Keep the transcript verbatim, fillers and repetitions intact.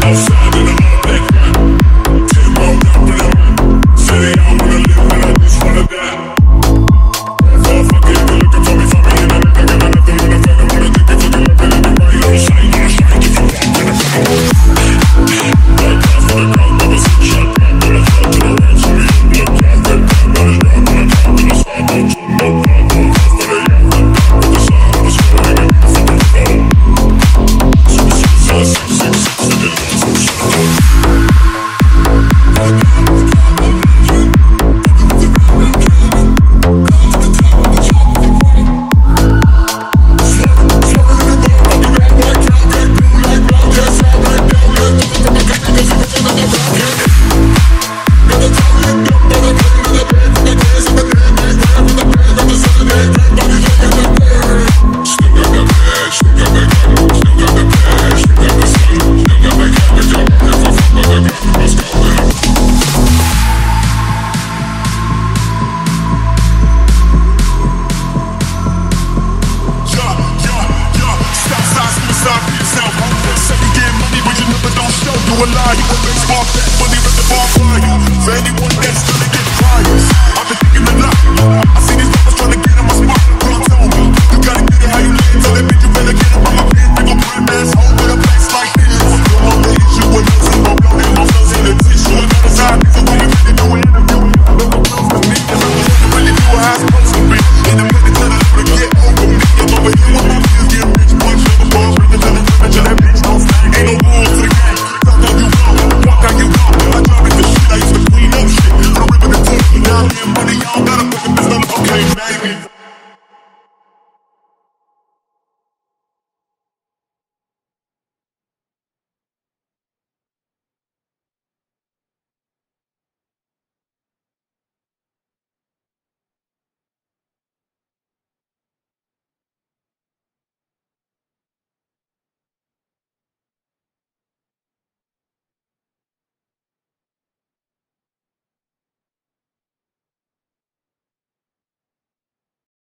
You a lie, you a baseball bat, money with the ball fly. For anyone that's gonna get priors, I've been thinking a lot. I see these rappers trying to get in my spot. Girl, tell me, you gotta get it how you live. Tell that bitch you better get it by my pen. They gon' put an asshole with a place like this. No more the issue with no zero, no them, no flows in the tissue. I got a side piece of what you really do an interview. No one knows to me, and I'm gonna really do what I'm supposed to be. Independent till the little get over me. I'm over here with my kids getting rich, punch on the balls, bring it to the women, till that bitch don't stand. Ain't no rules to the game. Now I'm getting money, y'all gotta put the business on, okay, baby.